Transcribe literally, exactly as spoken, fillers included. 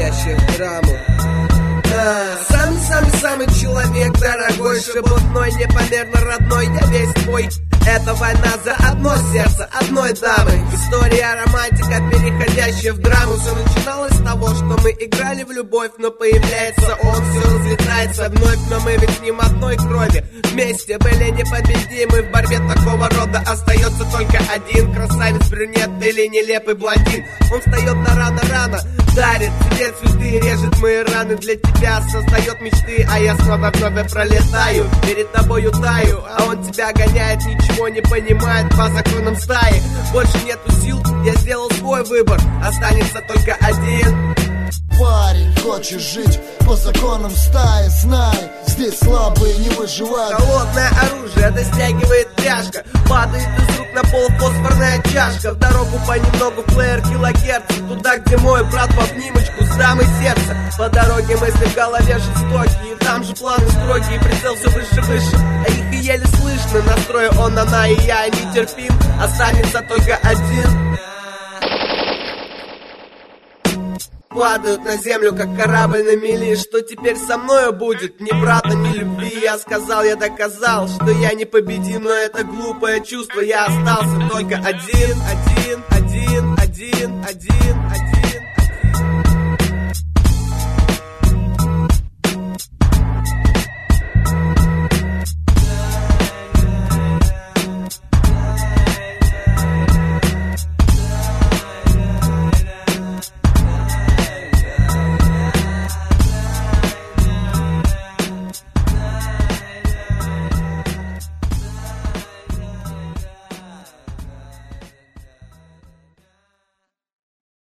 переходящих в драму. Самый-самый-самый человек дорогой, шебутной, непомерно родной, я весь твой. Это война за одно сердце одной дамы. История романтика, переходящая в драму. Все начиналось с того, что мы играли в любовь, но появляется он, все разлетается вновь. Но мы ведь с ним одной крови, вместе были непобедимы. В борьбе такого рода остается только один: красавец брюнет или нелепый блондин. Он встает на рано-рано, дарит тебе цветы, режет мои раны для тебя, создает мечты, а я снова вновь пролетаю, перед тобою таю, а он тебя гоняет, ничего не понимает по законам стаи. Больше нету сил, я сделал свой выбор, останется только один. Парень, хочешь жить по законам стаи, знай, здесь слабые не выживают. Холодное оружие достягивает пряжка, падает из рук на пол фосфорная чашка. В дорогу понемногу плеер килогерц, туда, где мой брат в обнимочку с дамой сердца. По дороге мысли в голове жестокие, там же планы строгие, прицел все выше-выше, а их и еле слышно. Настрой он, она и я нетерпим, останется только один. Падают на землю, как корабль на мели. Что теперь со мною будет? Ни брата, ни любви. Я сказал, я доказал, что я непобедим. Но это глупое чувство, я остался только один, один.